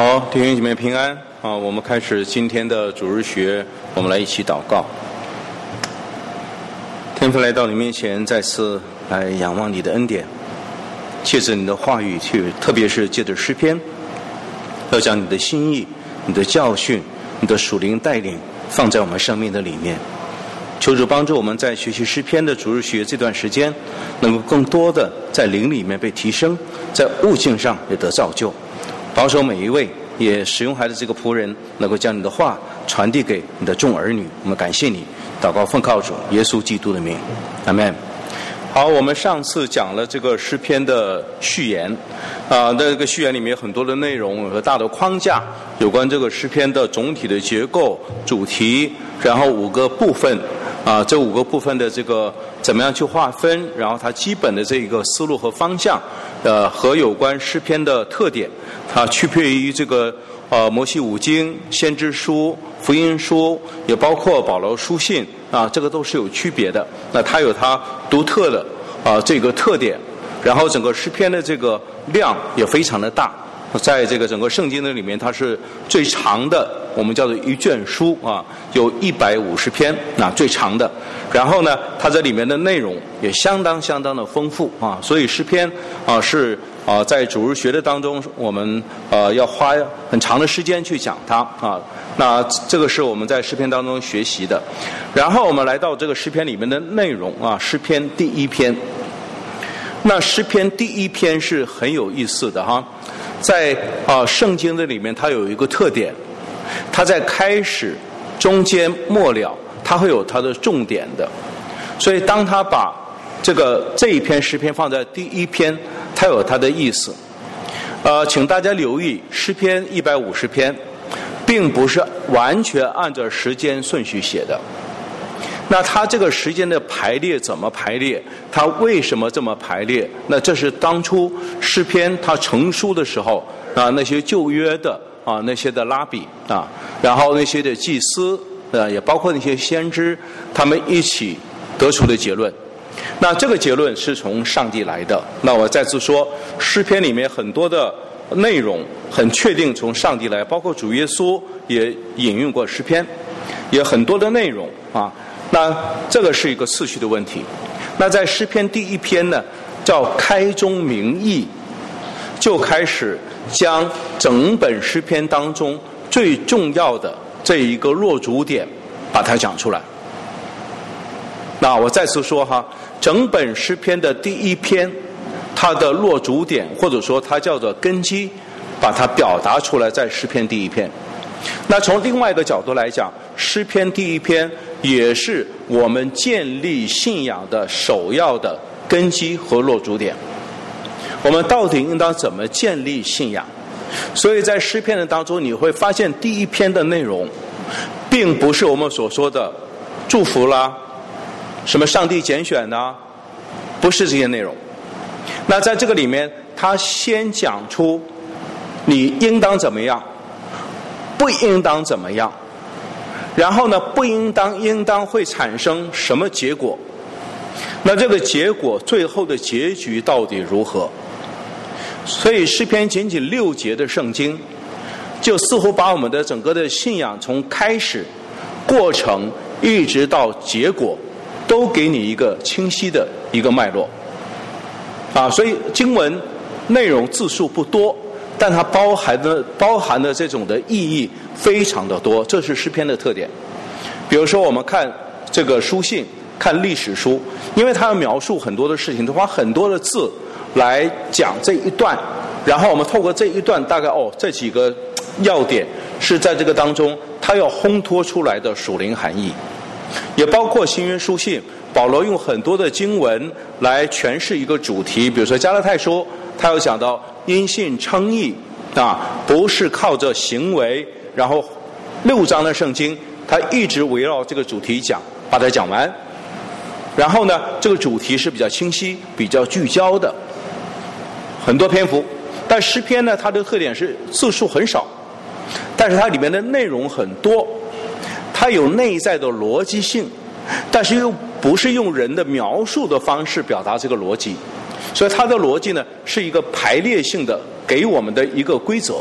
好，弟兄姐妹平安啊！我们开始今天的主日学，我们来一起祷告。天父来到你面前，再次来仰望你的恩典，借着你的话语去，特别是借着诗篇，要将你的心意、你的教训、你的属灵带领放在我们生命的里面。求主帮助我们在学习诗篇的主日学这段时间，能够更多的在灵里面被提升，在悟性上也得造就。保守每一位，也使用孩子这个仆人，能够将你的话传递给你的众儿女。我们感谢你，祷告奉靠主耶稣基督的名，阿们。好，我们上次讲了这个诗篇的序言，这个序言里面有很多的内容和大的框架，有关这个诗篇的总体的结构、主题，然后5个部分，这5个部分的这个怎么样去划分，然后它基本的这个思路和方向，和有关诗篇的特点，它区别于这个摩西五经、先知书、福音书，也包括保罗书信这个都是有区别的。那它有它独特的这个特点，然后整个诗篇的这个量也非常的大，在这个整个圣经的里面，它是最长的，我们叫做一卷书有150篇最长的。然后呢，它这里面的内容也相当的丰富所以诗篇是在主日学的当中，我们要花很长的时间去讲它那这个是我们在诗篇当中学习的。然后我们来到这个诗篇里面的内容诗篇第1篇。那诗篇第1篇是很有意思的在圣经的里面，它有一个特点，它在开始、中间、末了，它会有它的重点的。所以当他把这一篇诗篇放在第1篇，它有它的意思。请大家留意，诗篇150篇并不是完全按照时间顺序写的。那它这个时间的排列怎么排列？它为什么这么排列？那这是当初诗篇它成书的时候那些旧约的那些的拉比然后那些的祭司也包括那些先知，他们一起得出的结论。那这个结论是从上帝来的。那我再次说，诗篇里面很多的内容很确定从上帝来，包括主耶稣也引用过诗篇，也很多的内容那这个是一个次序的问题。那在诗篇第1篇呢，叫开宗明义，就开始将整本诗篇当中最重要的这一个落足点把它讲出来。那我再次说整本诗篇的第1篇，它的落足点或者说它叫做根基，把它表达出来在诗篇第1篇。那从另外一个角度来讲，诗篇第1篇也是我们建立信仰的首要的根基和落足点。我们到底应当怎么建立信仰？所以在诗篇的当中，你会发现第1篇的内容并不是我们所说的祝福啦，什么上帝拣选不是这些内容。那在这个里面，他先讲出你应当怎么样，不应当怎么样，然后呢，不应当会产生什么结果，那这个结果最后的结局到底如何？所以诗篇仅仅6节的圣经，就似乎把我们的整个的信仰从开始、过程一直到结果，都给你一个清晰的一个脉络所以经文内容字数不多，但它包含的这种的意义非常的多，这是诗篇的特点。比如说我们看这个书信，看历史书，因为它要描述很多的事情，它花很多的字来讲这一段，然后我们透过这一段大概这几个要点是在这个当中它要烘托出来的属灵含义。也包括新约书信，保罗用很多的经文来诠释一个主题。比如说加拉太书，他有讲到因信称义不是靠着行为。然后6章的圣经他一直围绕这个主题讲，把它讲完。然后呢，这个主题是比较清晰、比较聚焦的，很多篇幅。但诗篇呢，它的特点是字数很少，但是它里面的内容很多，它有内在的逻辑性，但是又不是用人的描述的方式表达这个逻辑，所以它的逻辑呢是一个排列性的给我们的一个规则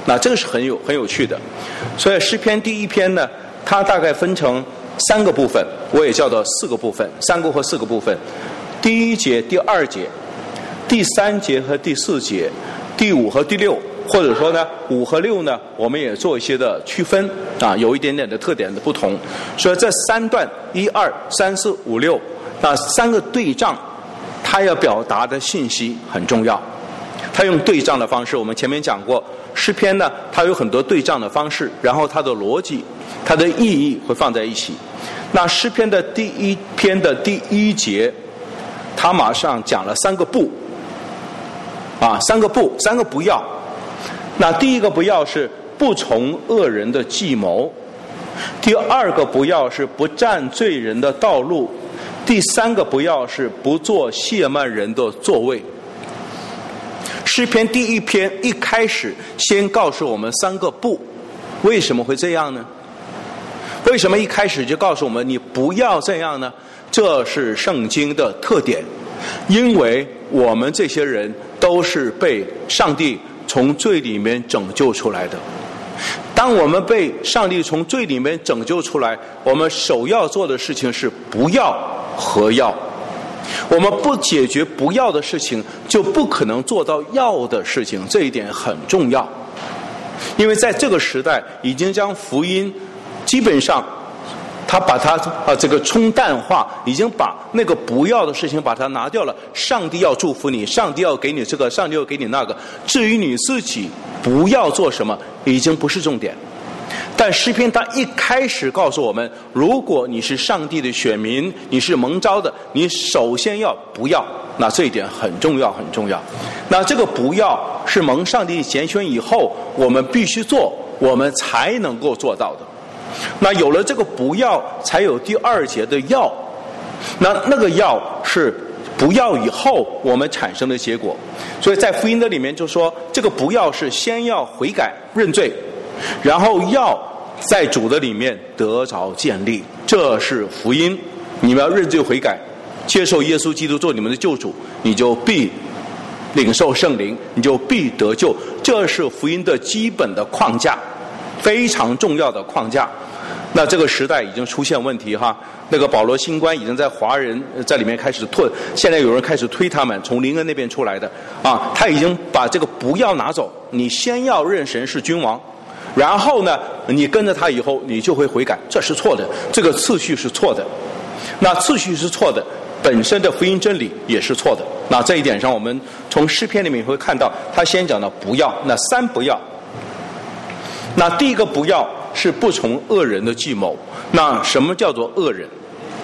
那这个是很有趣的。所以诗篇第一篇呢，它大概分成3个部分，我也叫做4个部分，3个或4个部分。第1节、第2节、第3节和第4节、第5和第6，或者说呢5和6呢，我们也做一些的区分啊，有一点点的特点的不同。所以这3段1、2、3、4、5、6，那3个对仗，它要表达的信息很重要。它用对仗的方式，我们前面讲过，诗篇呢，它有很多对仗的方式，然后它的逻辑、它的意义会放在一起。那诗篇的第1篇的第1节，它马上讲了3个不，啊，3个不，3个不要。那第一个不要是不从恶人的计谋，第2个不要是不占罪人的道路，第3个不要是不做亵慢人的座位。诗篇第1篇一开始先告诉我们3个不，为什么会这样呢？为什么一开始就告诉我们你不要这样呢？这是圣经的特点，因为我们这些人都是被上帝从罪里面拯救出来的。当我们被上帝从罪里面拯救出来，我们首要做的事情是不要和要。我们不解决不要的事情，就不可能做到要的事情，这一点很重要。因为在这个时代，已经将福音基本上他把它这个冲淡化，已经把那个不要的事情把它拿掉了。上帝要祝福你，上帝要给你这个，上帝要给你那个，至于你自己不要做什么，已经不是重点。但诗篇他一开始告诉我们，如果你是上帝的选民，你是蒙召的，你首先要不要，那这一点很重要很重要。那这个不要是蒙上帝拣选以后我们必须做，我们才能够做到的。那有了这个不要，才有第2节的要。那个要是不要以后我们产生的结果。所以在福音的里面就说，这个不要是先要悔改认罪，然后要在主的里面得着建立，这是福音。你们要认罪悔改，接受耶稣基督做你们的救主，你就必领受圣灵，你就必得救。这是福音的基本的框架，非常重要的框架。那这个时代已经出现问题哈，那个保罗新观已经在华人在里面开始退，现在有人开始推他们从灵恩那边出来的啊，他已经把这个不要拿走，你先要认神是君王，然后呢你跟着他以后你就会悔改，这是错的，这个次序是错的。那次序是错的，本身的福音真理也是错的。那这一点上我们从诗篇里面会看到，他先讲的不要，那3不要。那第一个不要是不从恶人的计谋。那什么叫做恶人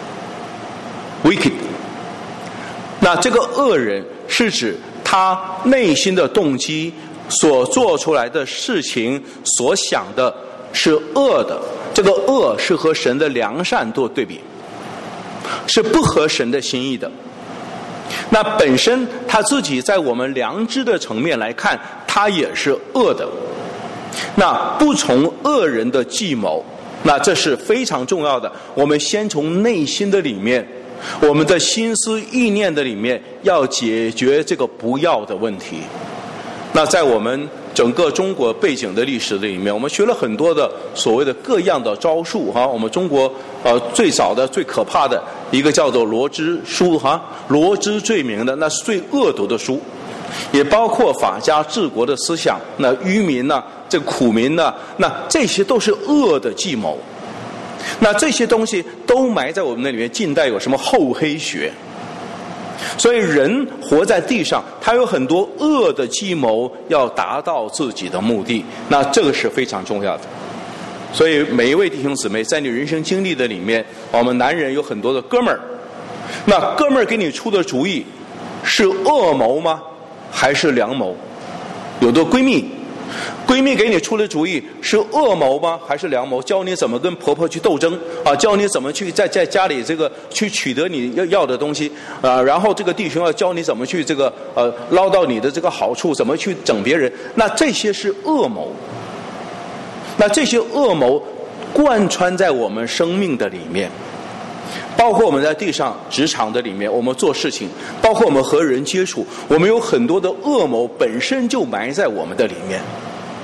？wicked。那这个恶人是指他内心的动机所做出来的事情所想的是恶的，这个恶是和神的良善做对比，是不合神的心意的。那本身他自己在我们良知的层面来看，他也是恶的。那不从恶人的计谋，那这是非常重要的。我们先从内心的里面，我们的心思意念的里面，要解决这个不要的问题。那在我们整个中国背景的历史里面，我们学了很多的所谓的各样的招数哈。我们中国最早的最可怕的一个叫做罗织书哈，罗织罪名的，那是最恶毒的书，也包括法家治国的思想，那愚民呢，这个苦民呢，那这些都是恶的计谋。那这些东西都埋在我们那里面。近代有什么厚黑学？所以人活在地上，他有很多恶的计谋要达到自己的目的，那这个是非常重要的。所以每一位弟兄姊妹在你人生经历的里面，我们男人有很多的哥们儿，那哥们儿给你出的主意是恶谋吗？还是良谋？有的闺蜜给你出的主意是恶谋吗？还是良谋？教你怎么跟婆婆去斗争啊，教你怎么去在家里这个去取得你要的东西啊，然后这个弟兄要教你怎么去这个捞到你的这个好处，怎么去整别人。那这些是恶谋。那这些恶谋贯穿在我们生命的里面，包括我们在地上职场的里面，我们做事情，包括我们和人接触，我们有很多的恶谋本身就埋在我们的里面。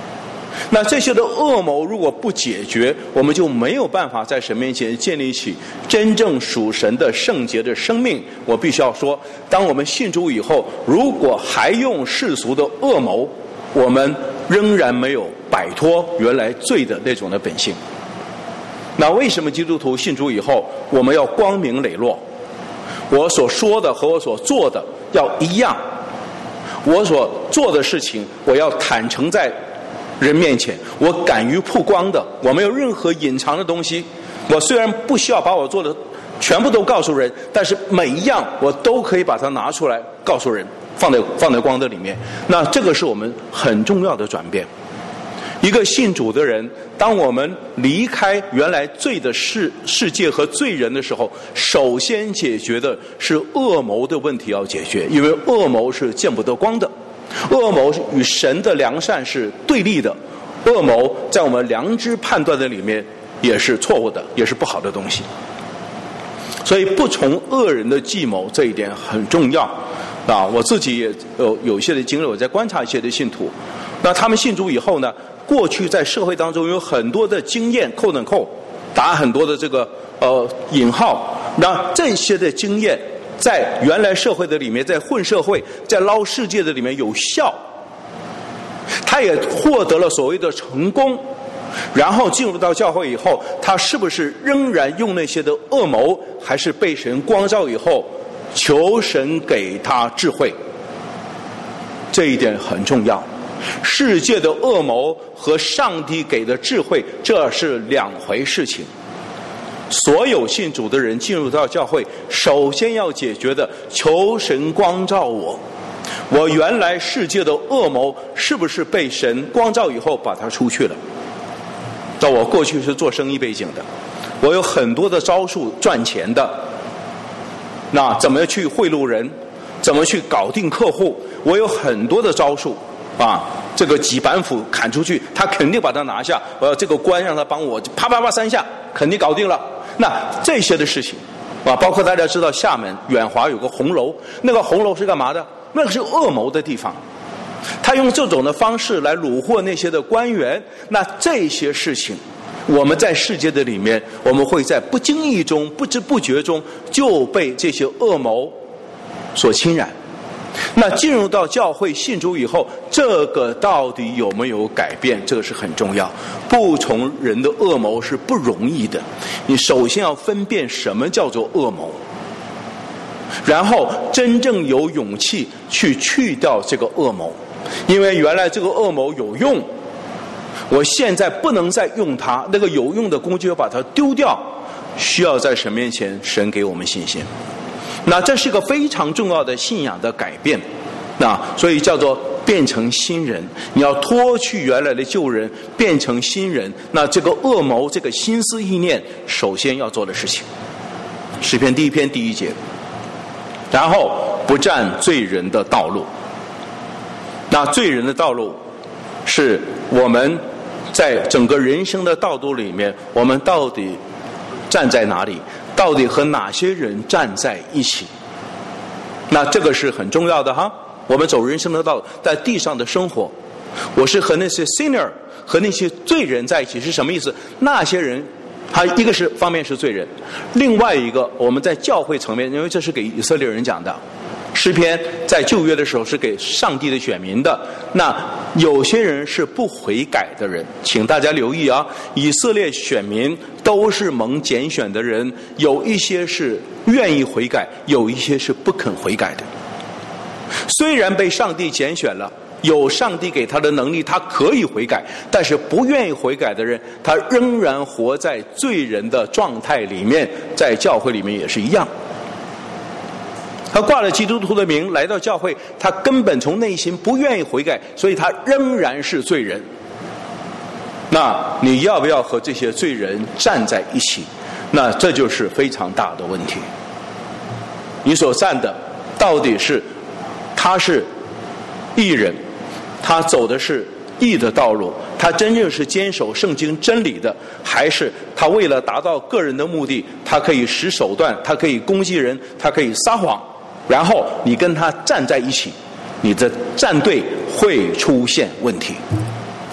那这些的恶谋如果不解决，我们就没有办法在神面前建立起真正属神的圣洁的生命。我必须要说，当我们信主以后，如果还用世俗的恶谋，我们仍然没有摆脱原来罪的那种的本性。那为什么基督徒信主以后，我们要光明磊落？我所说的和我所做的要一样，我所做的事情我要坦诚在人面前，我敢于曝光的，我没有任何隐藏的东西。我虽然不需要把我做的全部都告诉人，但是每一样我都可以把它拿出来告诉人，放在光的里面。那这个是我们很重要的转变。一个信主的人，当我们离开原来罪的世界和罪人的时候，首先解决的是恶谋的问题要解决，因为恶谋是见不得光的，恶谋与神的良善是对立的，恶谋在我们良知判断的里面也是错误的，也是不好的东西。所以不从恶人的计谋这一点很重要啊！我自己也有一些的经历，我在观察一些的信徒，那他们信主以后呢，过去在社会当中有很多的经验，打很多的这个引号，那这些的经验在原来社会的里面，在混社会，在捞世界的里面有效，他也获得了所谓的成功。然后进入到教会以后，他是不是仍然用那些的恶谋，还是被神光照以后求神给他智慧？这一点很重要。世界的恶谋和上帝给的智慧，这是两回事情。所有信主的人进入到教会，首先要解决的，求神光照我原来世界的恶谋是不是被神光照以后把它出去了？那我过去是做生意背景的，我有很多的招数赚钱的，那怎么去贿赂人，怎么去搞定客户，我有很多的招数啊。这个几板斧砍出去，他肯定把它拿下，我要这个官让他帮我啪啪啪3下，肯定搞定了。那这些的事情啊，包括大家知道厦门远华有个红楼，那个红楼是干嘛的？那个是恶谋的地方，他用这种的方式来虏获那些的官员。那这些事情我们在世界的里面，我们会在不经意中不知不觉中就被这些恶谋所侵染。那进入到教会信主以后，这个到底有没有改变，这个是很重要。不从人的恶谋是不容易的，你首先要分辨什么叫做恶谋，然后真正有勇气去掉这个恶谋。因为原来这个恶谋有用，我现在不能再用它，那个有用的工具要把它丢掉，需要在神面前，神给我们信心。那这是一个非常重要的信仰的改变，那所以叫做变成新人。你要脱去原来的旧人，变成新人。那这个恶谋，这个心思意念，首先要做的事情。诗篇第1篇第1节，然后不占罪人的道路。那罪人的道路是我们在整个人生的道路里面，我们到底站在哪里，到底和哪些人站在一起。那这个是很重要的哈。我们走人生的道路，在地上的生活，我是和那些 sinner 和那些罪人在一起，是什么意思？那些人他一个是方面是罪人，另外一个我们在教会层面，因为这是给以色列人讲的，诗篇在旧约的时候是给上帝的选民的。那有些人是不悔改的人，请大家留意啊，以色列选民都是蒙拣选的人，有一些是愿意悔改，有一些是不肯悔改的。虽然被上帝拣选了，有上帝给他的能力，他可以悔改，但是不愿意悔改的人，他仍然活在罪人的状态里面，在教会里面也是一样。他挂了基督徒的名来到教会，他根本从内心不愿意悔改，所以他仍然是罪人。那你要不要和这些罪人站在一起？那这就是非常大的问题。你所站的到底是他是义人，他走的是义的道路，他真正是坚守圣经真理的，还是他为了达到个人的目的，他可以使手段，他可以攻击人，他可以撒谎，然后你跟他站在一起，你的站队会出现问题。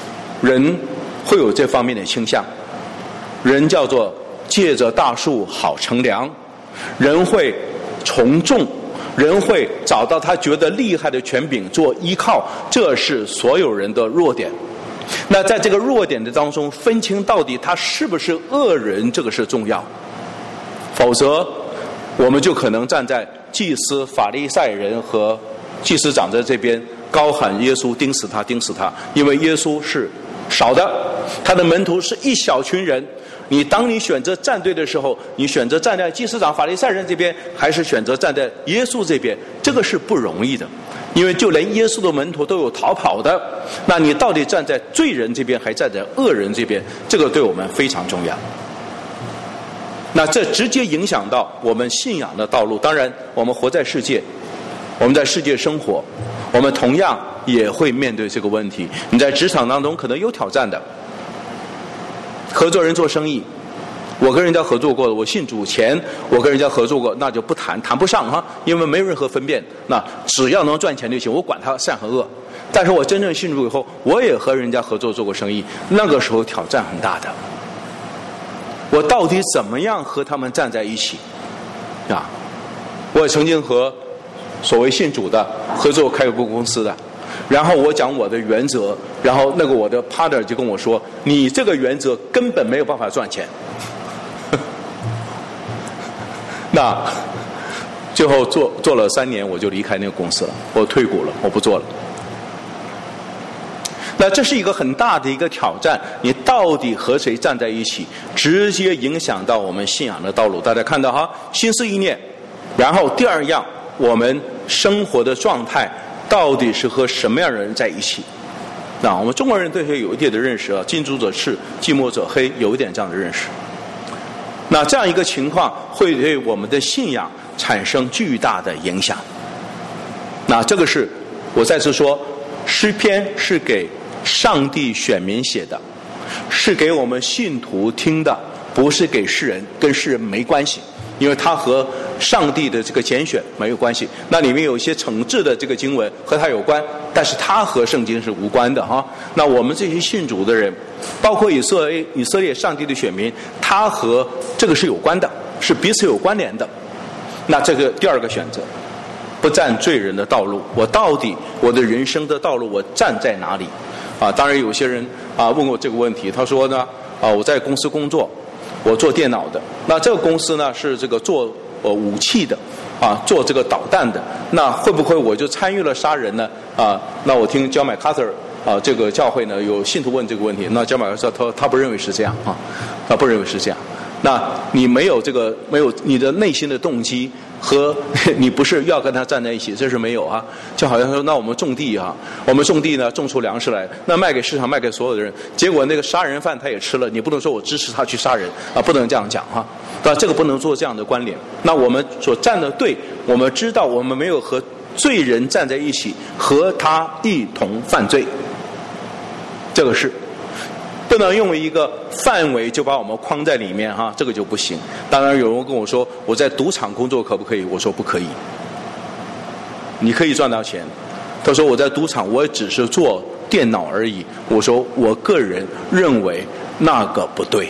人会有这方面的倾向，人叫做借着大树好乘凉，人会从众，人会找到他觉得厉害的权柄做依靠，这是所有人的弱点。那在这个弱点的当中，分清到底他是不是恶人，这个是重要。否则我们就可能站在祭司、法利赛人和祭司长在这边高喊耶稣钉死他，钉死他，因为耶稣是少的，他的门徒是一小群人。当你选择站队的时候，你选择站在祭司长、法利赛人这边，还是选择站在耶稣这边，这个是不容易的。因为就连耶稣的门徒都有逃跑的，那你到底站在罪人这边还站在恶人这边，这个对我们非常重要。那这直接影响到我们信仰的道路。当然我们活在世界，我们在世界生活，我们同样也会面对这个问题。你在职场当中可能有挑战的，合作人做生意，我跟人家合作过的，我信主前我跟人家合作过，那就不谈不上哈，因为没任何分辨，那只要能赚钱就行，我管他善和恶。但是我真正信主以后，我也和人家合作做过生意，那个时候挑战很大的。我到底怎么样和他们站在一起啊？我也曾经和所谓信主的合作开过公司的，然后我讲我的原则，然后那个我的 partner 就跟我说，你这个原则根本没有办法赚钱。那最后做了3年，我就离开那个公司了，我退股了，我不做了。那这是一个很大的一个挑战，你到底和谁站在一起，直接影响到我们信仰的道路。大家看到哈，心思意念，然后第二样，我们生活的状态到底是和什么样的人在一起。那我们中国人对这有一点的认识啊，近朱者赤，近墨者黑，有一点这样的认识。那这样一个情况会对我们的信仰产生巨大的影响。那这个是我再次说，诗篇是给上帝选民写的，是给我们信徒听的，不是给世人，跟世人没关系，因为它和上帝的这个拣选没有关系。那里面有一些惩治的这个经文和它有关，但是它和圣经是无关的哈。那我们这些信主的人，包括以色列上帝的选民，它和这个是有关的，是彼此有关联的。那这个第二个选择，不站罪人的道路，我到底我的人生的道路我站在哪里啊？当然有些人问我这个问题，他说呢我在公司工作，我做电脑的，那这个公司呢是这个做武器的做这个导弹的，那会不会我就参与了杀人呢？那我听焦麦卡特这个教会呢有信徒问这个问题，那焦麦卡特他不认为是这样他不认为是这样。那你没有你的内心的动机和你不是要跟他站在一起，这是没有就好像说，那我们种地我们种地呢种出粮食来，那卖给市场，卖给所有的人，结果那个杀人犯他也吃了，你不能说我支持他去杀人不能这样讲这个不能做这样的关联。那我们所站的对，我们知道我们没有和罪人站在一起，和他一同犯罪，这个是不能用一个范围就把我们框在里面这个就不行。当然有人跟我说，我在赌场工作可不可以？我说不可以。你可以赚到钱，他说我在赌场我也只是做电脑而已，我说我个人认为那个不对。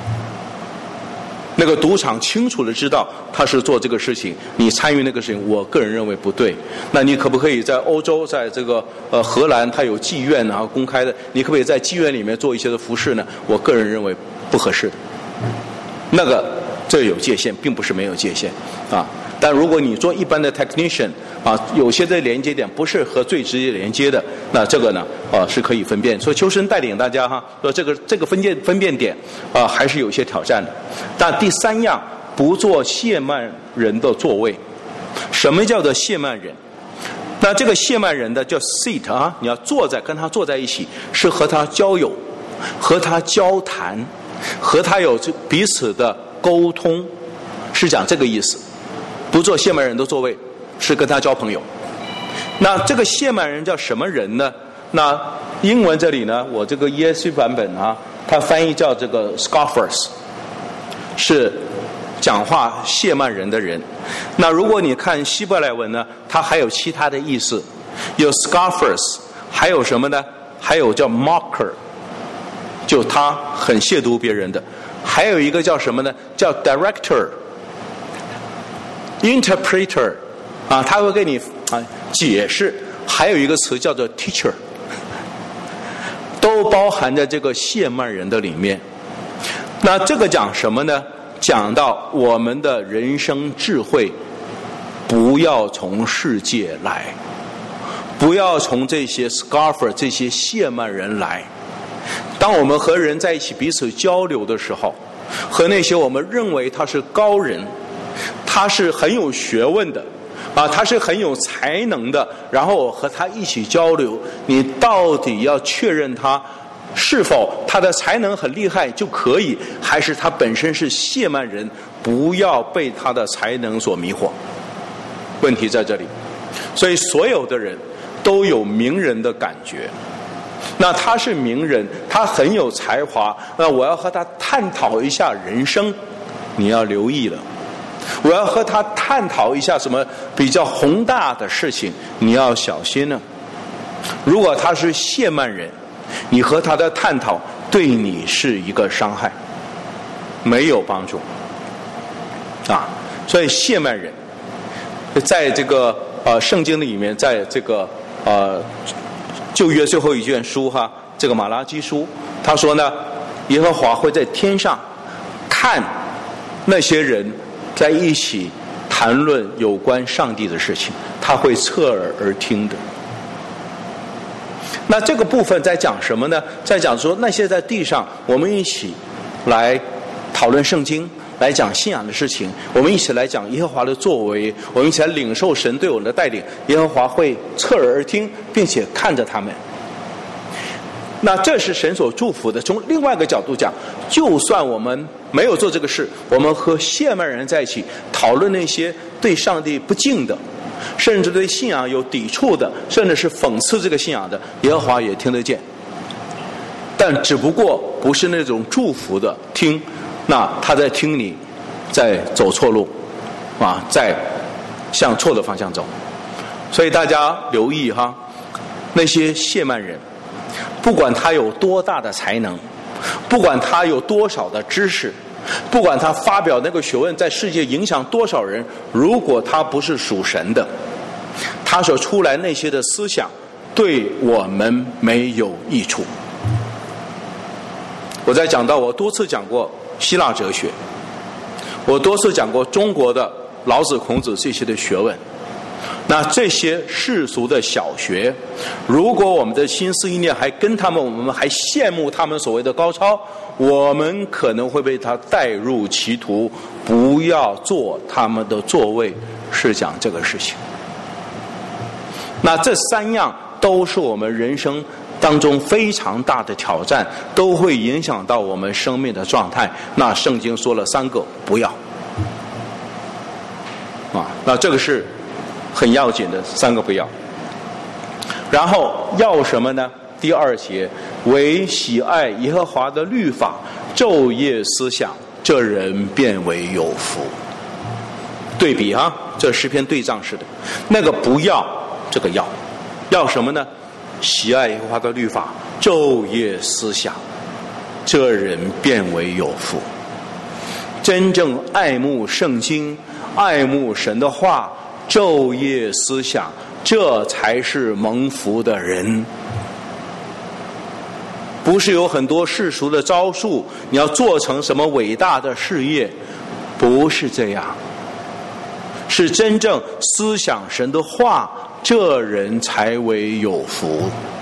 那个赌场清楚的知道他是做这个事情，你参与那个事情，我个人认为不对。那你可不可以在欧洲，在这个荷兰，他有妓院公开的，你可不可以在妓院里面做一些的服饰呢？我个人认为不合适。那个这有界限，并不是没有界限但如果你做一般的 technician 有些的连接点不是和最直接连接的，那这个呢是可以分辨。所以求神带领大家说这个分辨点还是有一些挑战的。但第三样，不做亵慢人的座位。什么叫做亵慢人？那这个亵慢人的叫 seat 你要跟他坐在一起，是和他交友，和他交谈，和他有彼此的沟通，是讲这个意思。不做亵慢人的座位，是跟他交朋友。那这个亵慢人叫什么人呢？那英文这里呢，我这个 ESV 版本它翻译叫这个 scoffers， 是讲话亵慢人的人。那如果你看希伯来文呢，它还有其他的意思，有 scoffers， 还有什么呢？还有叫 mocker 就他很亵渎别人的。还有一个叫什么呢？叫 director、interpreter， 他会给你解释。还有一个词叫做 teacher， 都包含在这个亵慢人的里面。那这个讲什么呢？讲到我们的人生智慧，不要从世界来，不要从这些 scoffer 这些亵慢人来。当我们和人在一起彼此交流的时候，和那些我们认为他是高人，他是很有学问的他是很有才能的，然后我和他一起交流，你到底要确认他是否他的才能很厉害就可以，还是他本身是亵慢人，不要被他的才能所迷惑。问题在这里。所以所有的人都有名人的感觉，那他是名人，他很有才华，那我要和他探讨一下人生，你要留意了。我要和他探讨一下什么比较宏大的事情，你要小心了。如果他是亵慢人，你和他的探讨对你是一个伤害，没有帮助所以亵慢人在这个圣经里面，在这个旧约最后一卷书这个马拉基书，他说呢，耶和华会在天上看那些人在一起谈论有关上帝的事情，他会侧耳而听的。那这个部分在讲什么呢？在讲说那些在地上我们一起来讨论圣经，来讲信仰的事情，我们一起来讲耶和华的作为，我们一起来领受神对我们的带领，耶和华会侧耳而听，并且看着他们。那这是神所祝福的。从另外一个角度讲，就算我们没有做这个事，我们和亵慢人在一起讨论那些对上帝不敬的，甚至对信仰有抵触的，甚至是讽刺这个信仰的，耶和华也听得见。但只不过不是那种祝福的听，那他在听你在走错路在向错的方向走。所以大家留意那些亵慢人，不管他有多大的才能，不管他有多少的知识，不管他发表那个学问在世界影响多少人，如果他不是属神的，他所出来那些的思想对我们没有益处。我在讲到，我多次讲过希腊哲学，我多次讲过中国的老子孔子这些的学问。那这些世俗的小学，如果我们的心思意念还跟他们，我们还羡慕他们所谓的高超，我们可能会被他带入歧途，不要做他们的座位，是讲这个事情。那这三样都是我们人生当中非常大的挑战，都会影响到我们生命的状态。那圣经说了3个不要那这个是很要紧的3个不要。然后要什么呢？第2节，唯喜爱耶和华的律法，昼夜思想，这人便为有福。对比这诗篇对仗式的，那个不要，这个要什么呢？喜爱耶和华的律法，昼夜思想，这人便为有福。真正爱慕圣经，爱慕神的话，昼夜思想，这才是蒙福的人。不是有很多世俗的招数，你要做成什么伟大的事业，不是这样，是真正思想神的话，这人才为有福。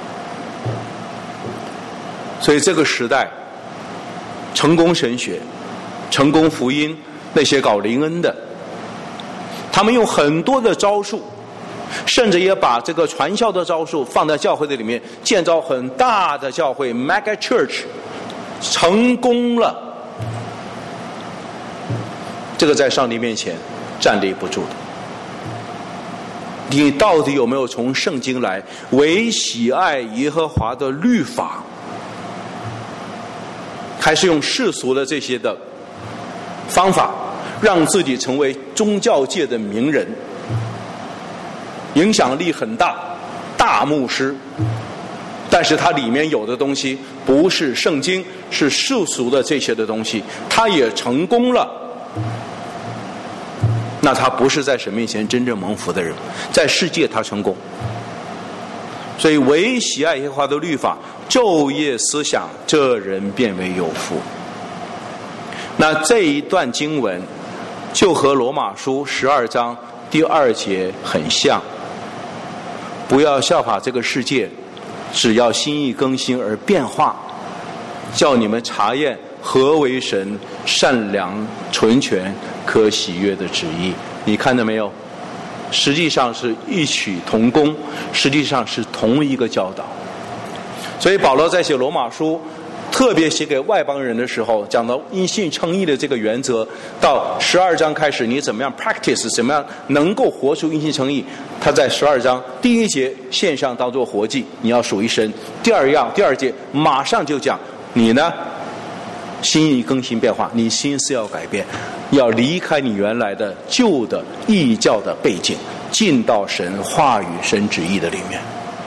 所以这个时代，成功神学、成功福音，那些搞灵恩的，他们用很多的招数，甚至也把这个传销的招数放在教会的里面，建造很大的教会 mega church， 成功了。这个在上帝面前站立不住的。你到底有没有从圣经来，唯喜爱耶和华的律法，还是用世俗的这些的方法，让自己成为宗教界的名人，影响力很大，大牧师， 但是它里面有的东西不是圣经，是世俗的这些的东西，它也成功了，那他不是在神面前真正蒙福的人，在世界他成功。所以唯喜爱耶和华的律法，昼夜思想，这人变为有福。那这一段经文就和罗马书12章第2节很像，不要效法这个世界，只要心意更新而变化，叫你们查验何为神善良纯全可喜悦的旨意。你看到没有？实际上是异曲同工，实际上是同一个教导。所以保罗在写罗马书，特别写给外邦人的时候，讲到因信称义的这个原则，到12章开始，你怎么样 practice， 怎么样能够活出因信称义。他在12章第1节献上当作活祭，你要属于神。第2节马上就讲你呢，心意更新变化，你心思要改变，要离开你原来的旧的异教的背景，进到神话语神旨意的里面。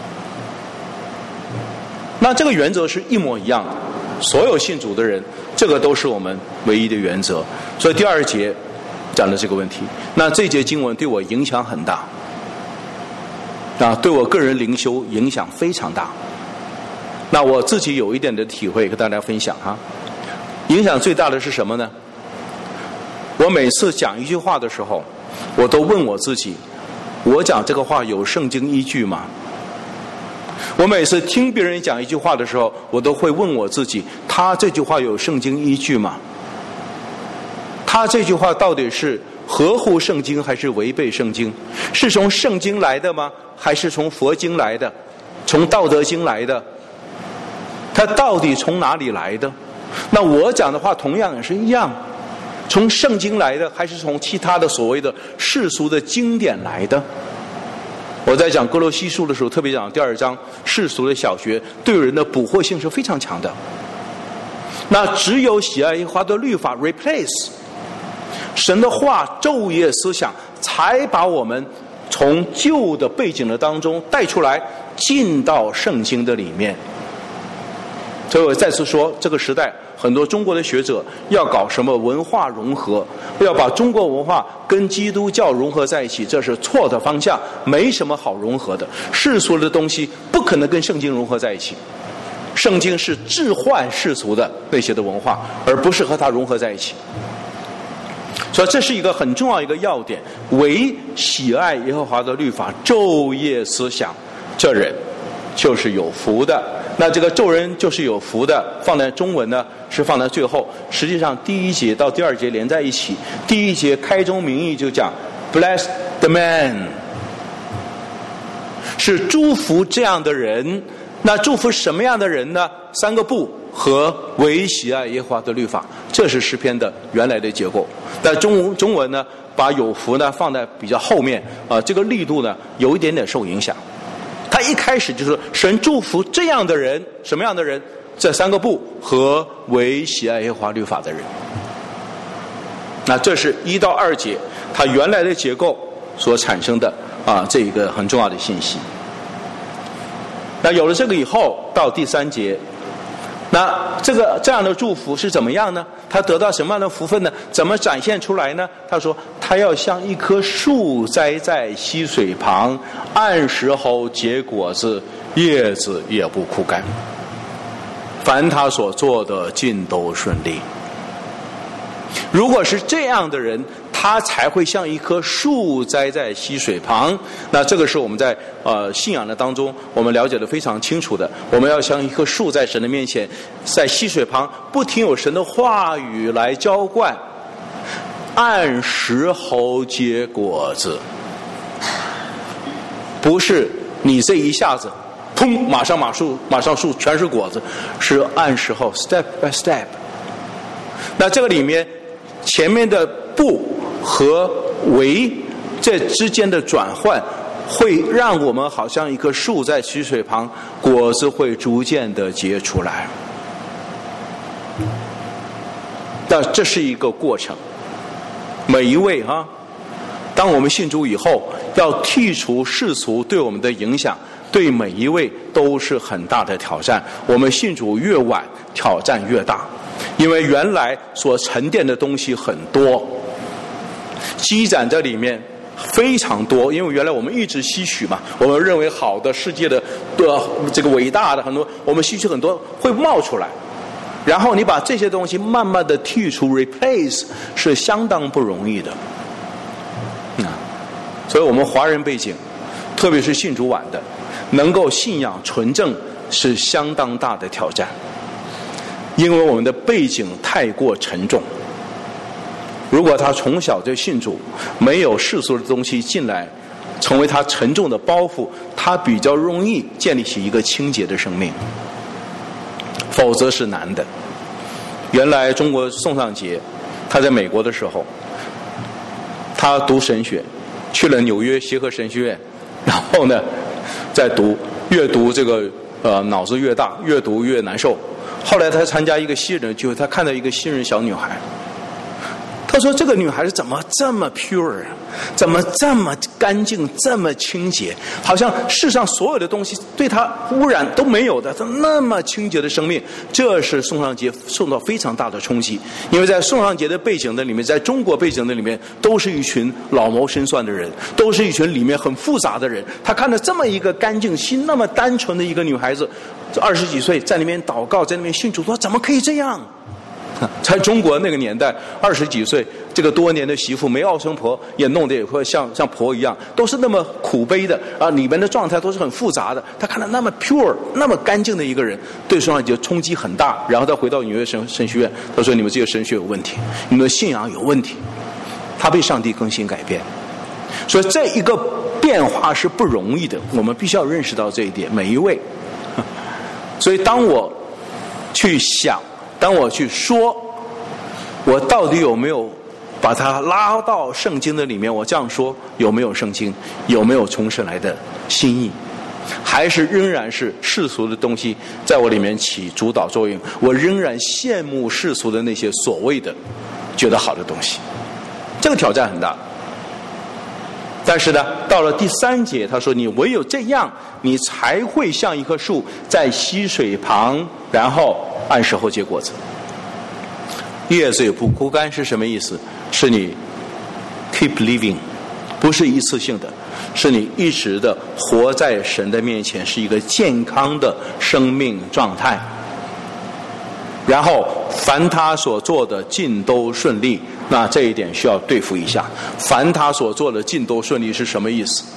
那这个原则是一模一样的，所有信主的人，这个都是我们唯一的原则。所以第2节讲的这个问题，那这节经文对我影响很大，对我个人灵修影响非常大。那我自己有一点的体会跟大家分享哈。影响最大的是什么呢？我每次讲一句话的时候，我都问我自己，我讲这个话有圣经依据吗？我每次听别人讲一句话的时候，我都会问我自己，他这句话有圣经依据吗？他这句话到底是合乎圣经还是违背圣经？是从圣经来的吗？还是从佛经来的？从道德经来的？他到底从哪里来的？那我讲的话同样也是一样，从圣经来的还是从其他的所谓的世俗的经典来的？我在讲哥罗西书的时候，特别讲第2章世俗的小学对人的捕获性是非常强的。那只有喜爱耶和华的律法 replace 神的话，昼夜思想，才把我们从旧的背景的当中带出来，进到圣经的里面。所以我再次说，这个时代很多中国的学者要搞什么文化融合，要把中国文化跟基督教融合在一起，这是错的方向，没什么好融合的。世俗的东西不可能跟圣经融合在一起，圣经是置换世俗的那些的文化，而不是和它融合在一起。所以这是一个很重要一个要点，唯喜爱耶和华的律法，昼夜思想，这人就是有福的。那这个咒人就是有福的，放在中文呢是放在最后，实际上第1节到第2节连在一起。第1节开宗明义就讲 bless the man， 是祝福这样的人。那祝福什么样的人呢？3个不和唯喜爱耶和华的律法，这是诗篇的原来的结构。但中文呢把有福呢放在比较后面，这个力度呢有一点点受影响。他一开始就是神祝福这样的人，什么样的人？这3个不和唯喜爱耶和华律法的人。那这是1到2节它原来的结构所产生的这一个很重要的信息。那有了这个以后，到第3节，那这样的祝福是怎么样呢？他得到什么样的福分呢？怎么展现出来呢？他说他要像一棵树栽在溪水旁，按时候结果子，叶子也不枯干，凡他所做的尽都顺利。如果是这样的人，他才会像一棵树栽在溪水旁。那这个是我们在信仰的当中我们了解的非常清楚的。我们要像一棵树在神的面前，在溪水旁不停有神的话语来浇灌，按时候结果子。不是你这一下子砰马上树全是果子，是按时候 step by step。 那这个里面前面的不和为这之间的转换，会让我们好像一棵树在溪水旁，果子会逐渐的结出来。但这是一个过程，每一位当我们信主以后，要剔除世俗对我们的影响， 对每一位都是很大的挑战。我们信主越晚，挑战越大，因为原来所沉淀的东西很多，积攒在里面非常多。因为原来我们一直吸取嘛，我们认为好的世界的这个伟大的很多，我们吸取很多会冒出来，然后你把这些东西慢慢的剔除 replace 是相当不容易的。所以我们华人背景，特别是信主晚的，能够信仰纯正是相当大的挑战，因为我们的背景太过沉重。如果他从小就信主，没有世俗的东西进来成为他沉重的包袱，他比较容易建立起一个清洁的生命，否则是难的。原来中国宋尚杰他在美国的时候，他读神学，去了纽约协和神学院，然后呢再读，越读这个脑子越大，越读越难受。后来他参加一个新人聚会，他看到一个新人小女孩，他说这个女孩子怎么这么 pure， 怎么这么干净，这么清洁，好像世上所有的东西对她污染都没有的，她那么清洁的生命。这是宋尚杰受到非常大的冲击，因为在宋尚杰的背景的里面，在中国背景的里面，都是一群老谋深算的人，都是一群里面很复杂的人。他看到这么一个干净心那么单纯的一个女孩子，20几岁在那边祷告，在那边信主，说怎么可以这样？在中国那个年代，20几岁这个多年的媳妇没熬成婆，也弄得也会像婆一样，都是那么苦悲的啊，里面的状态都是很复杂的。他看到那么 pure 那么干净的一个人，对宋尚杰冲击很大。然后他回到纽约神学院，他说你们这个神学有问题，你们的信仰有问题。他被上帝更新改变，所以这一个变化是不容易的，我们必须要认识到这一点，每一位。所以当我去想，当我去说，我到底有没有把它拉到圣经的里面？我这样说，有没有圣经？有没有从神来的心意？还是仍然是世俗的东西在我里面起主导作用？我仍然羡慕世俗的那些所谓的觉得好的东西，这个挑战很大。但是呢，到了第3节，他说：“你唯有这样，你才会像一棵树在溪水旁，然后按时候结果子。叶子也不枯干，是什么意思？是你 keep living， 不是一次性的，是你一直的活在神的面前，是一个健康的生命状态。然后凡他所做的尽都顺利。”那这一点需要对付一下，凡他所做的尽都顺利是什么意思？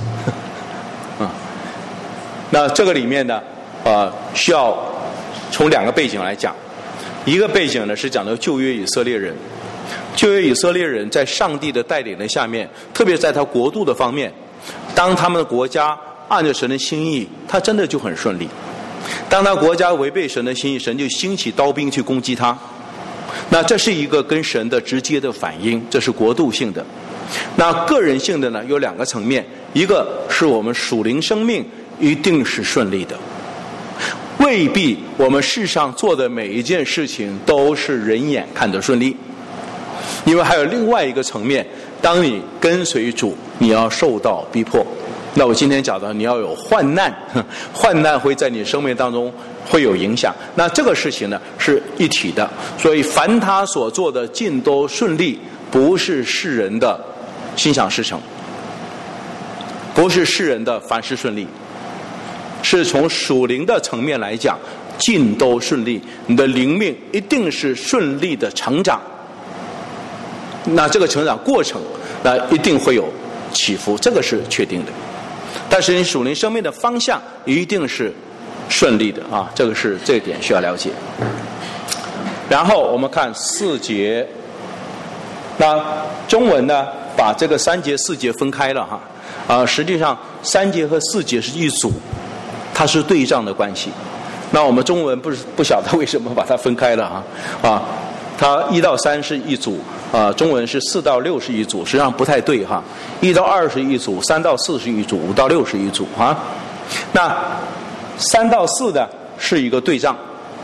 那这个里面呢，需要从2个背景来讲。一个背景呢是讲到旧约以色列人，旧约以色列人在上帝的带领的下面，特别在他国度的方面，当他们的国家按照神的心意，他真的就很顺利。当他国家违背神的心意，神就兴起刀兵去攻击他。那这是一个跟神的直接的反应，这是国度性的。那个人性的呢，有2个层面，一个是我们属灵生命一定是顺利的，未必我们世上做的每一件事情都是人眼看得顺利，因为还有另外一个层面，当你跟随主，你要受到逼迫。那我今天讲的，你要有患难，患难会在你生命当中会有影响。那这个事情呢是一体的，所以凡他所做的尽都顺利，不是世人的心想事成，不是世人的凡事顺利，是从属灵的层面来讲，尽都顺利，你的灵命一定是顺利的成长。那这个成长过程，那一定会有起伏，这个是确定的。但是你属灵生命的方向一定是顺利的啊，这一点需要了解。然后我们看4节，那中文呢把这个3节4节分开了哈，实际上3节和4节是一组，它是对仗的关系。那我们中文不晓得为什么把它分开了哈，它1到3是一组，中文是4到6是一组，实际上不太对哈。1到2是一组，3到4是一组，5到6是一组哈。那3到4的是一个对仗，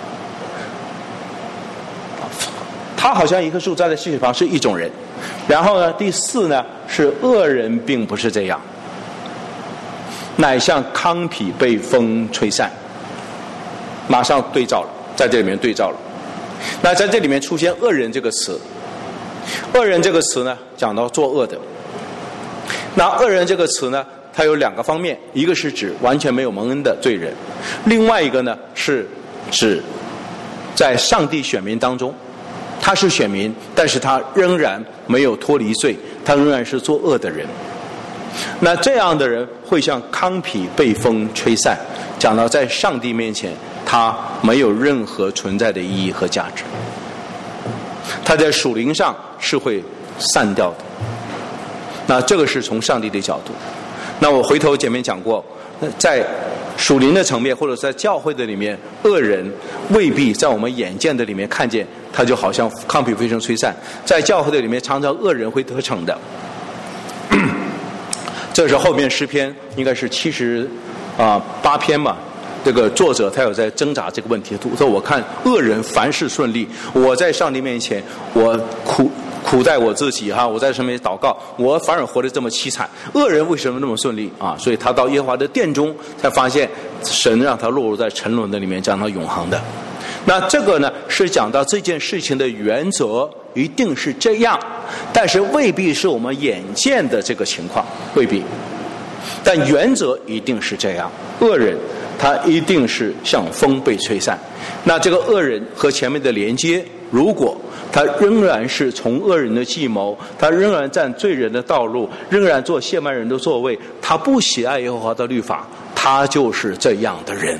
他好像一棵树站在溪水旁是一种人，然后呢第4呢是恶人并不是这样。 乃像糠秕被风吹散。马上对照了，在这里面对照了。那在这里面出现恶人这个词，恶人这个词呢，讲到作恶的。那恶人这个词呢，它有两个方面，一个是指完全没有蒙恩的罪人，另外一个呢是指在上帝选民当中，他是选民，但是他仍然没有脱离罪，他仍然是作恶的人。那这样的人会像糠秕被风吹散，讲到在上帝面前他没有任何存在的意义和价值，他在属灵上是会散掉的。那这个是从上帝的角度。那我回头前面讲过，在属灵的层面或者在教会的里面，恶人未必在我们眼见的里面看见他就好像糠秕被风吹散，在教会的里面常常恶人会得逞的。这是后面诗篇应该是78篇嘛，这个作者他有在挣扎这个问题，说我看恶人凡事顺利，我在上帝面前我苦待我自己我在上面祷告，我反而活得这么凄惨，恶人为什么那么顺利所以他到耶和华的殿中才发现神让他落入在沉沦的里面，讲到永恒的。那这个呢是讲到这件事情的原则一定是这样，但是未必是我们眼见的这个情况，未必，但原则一定是这样，恶人他一定是像风被吹散。那这个恶人和前面的连接，如果他仍然是从恶人的计谋，他仍然站罪人的道路，仍然做亵慢人的座位，他不喜爱耶和华的律法，他就是这样的人。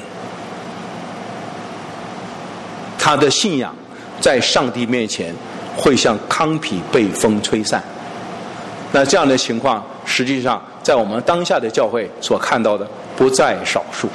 他的信仰在上帝面前会像糠秕被风吹散。那这样的情况实际上在我们当下的教会所看到的不在少数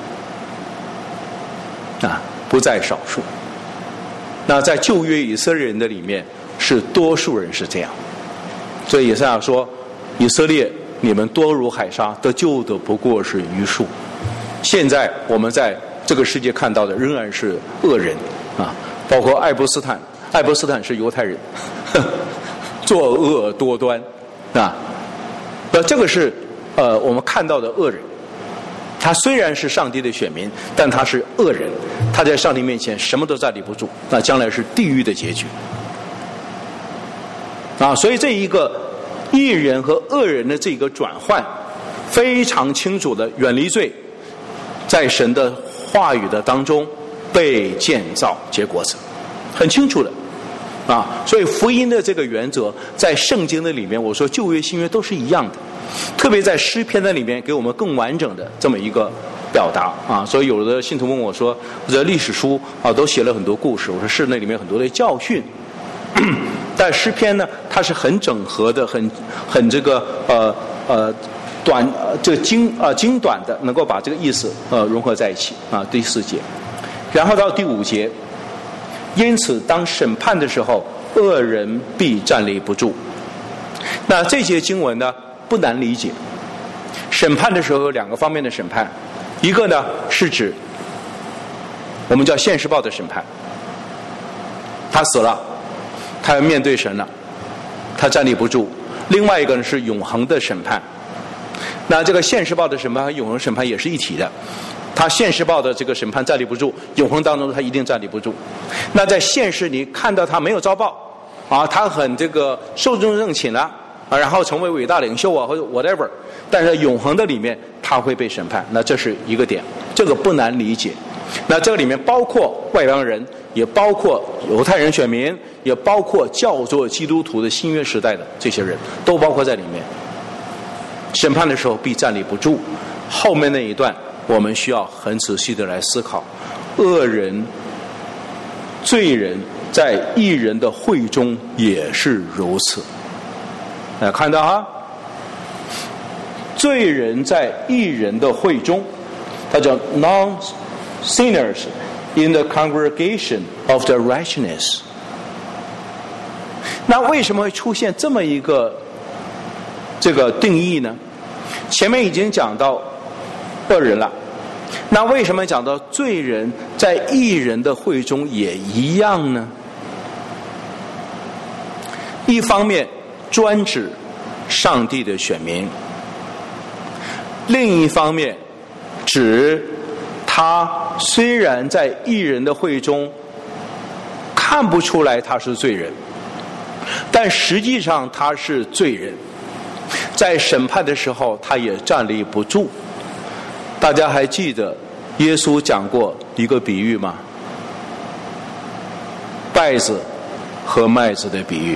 不在少数。那在旧约以色列人的里面是多数人是这样，所以以赛亚说，以色列你们多如海沙，得救的不过是余数。现在我们在这个世界看到的仍然是恶人包括爱波斯坦是犹太人，作恶多端这个是我们看到的恶人。他虽然是上帝的选民，但他是恶人，他在上帝面前什么都站立不住，那将来是地狱的结局所以这一个义人和恶人的这个转换非常清楚的远离罪，在神的话语的当中被建造结果子，很清楚的所以福音的这个原则在圣经的里面，我说旧约新约都是一样的，特别在诗篇的里面给我们更完整的这么一个表达所以有的信徒问我说，这历史书都写了很多故事，我说是那里面很多的教训，但诗篇呢它是很整合的，很这个短这个精短的，能够把这个意思融合在一起第4节，然后到第5节，因此当审判的时候，恶人必站立不住。那这些经文呢不难理解，审判的时候有2个方面的审判，一个呢是指我们叫现世报的审判，他死了，他要面对神了，他站立不住。另外一个呢是永恒的审判，那这个现世报的审判和永恒审判也是一体的，他现世报的这个审判站立不住，永恒当中他一定站立不住。那在现世你看到他没有遭报他很这个寿终正寝了然后成为伟大领袖或者 whatever， 但是永恒的里面他会被审判，那这是一个点，这个不难理解。那这个里面包括外邦人，也包括犹太人选民，也包括叫做基督徒的新约时代的这些人，都包括在里面。审判的时候必站立不住，后面那一段我们需要很仔细的来思考，恶人罪人在义人的会中也是如此。看到罪人在义人的会中，他叫 non-sinners in the congregation of the righteousness。 那为什么会出现这么一个这个定义呢？前面已经讲到恶人了，那为什么讲到罪人在义人的会中也一样呢？一方面专指上帝的选民，另一方面指他虽然在义人的会中看不出来他是罪人，但实际上他是罪人，在审判的时候他也站立不住。大家还记得耶稣讲过一个比喻吗？稗子和麦子的比喻，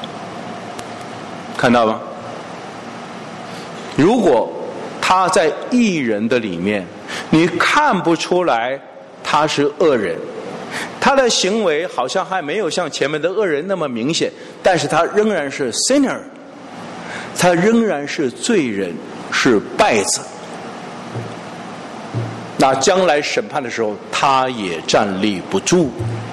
看到吗？如果他在义人的里面，你看不出来他是恶人，他的行为好像还没有像前面的恶人那么明显，但是他仍然是 sinner， 他仍然是罪人，是稗子。那将来审判的时候，他也站立不住。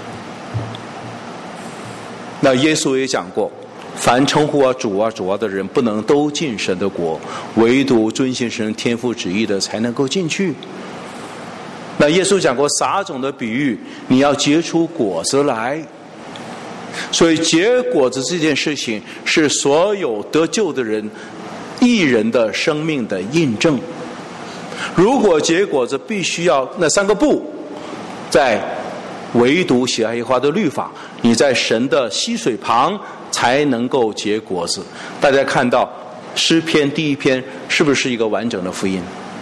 那耶稣也讲过，凡称呼主啊主啊的人，不能都进神的国，唯独遵行神天父旨意的才能够进去。那耶稣讲过撒种的比喻，你要结出果子来。所以结果子这件事情是所有得救的人义人的生命的印证。如果结果子必须要那三个不，在唯独喜爱耶和华的律法，你在神的溪水旁才能够结果子。大家看到诗篇第一篇是不是一个完整的福音？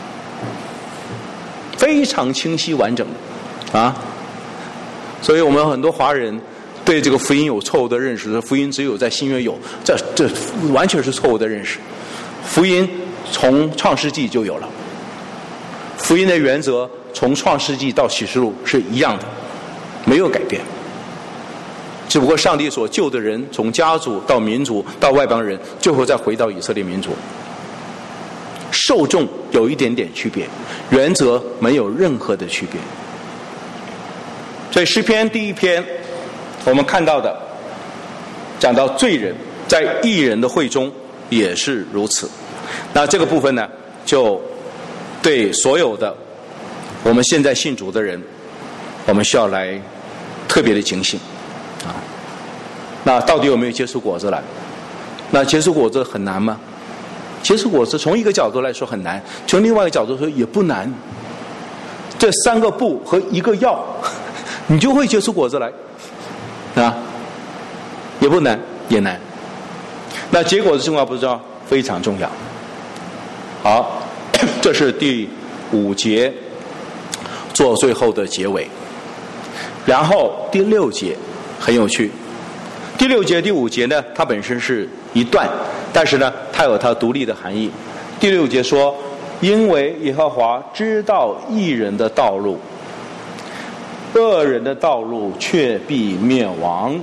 非常清晰完整的啊！所以我们很多华人对这个福音有错误的认识，福音只有在新约有，这完全是错误的认识。福音从创世纪就有了，福音的原则从创世纪到启示录是一样的，没有改变。只不过上帝所救的人，从家族到民族到外邦人，最后再回到以色列民族，受众有一点点区别，原则没有任何的区别。所以诗篇第一篇我们看到的讲到罪人在义人的会中也是如此。那这个部分呢，就对所有的我们现在信主的人，我们需要来特别的警醒啊。那到底有没有结出果子来？那结出果子很难吗？结出果子从一个角度来说很难，从另外一个角度说也不难。这三个不和一个要，你就会结出果子来啊，也不难也难。那结果的重要不重要？非常重要。好，这是第5节做最后的结尾。然后第6节很有趣，第6节第5节呢，它本身是一段，但是呢它有它独立的含义。第6节说，因为耶和华知道义人的道路，恶人的道路却必灭亡。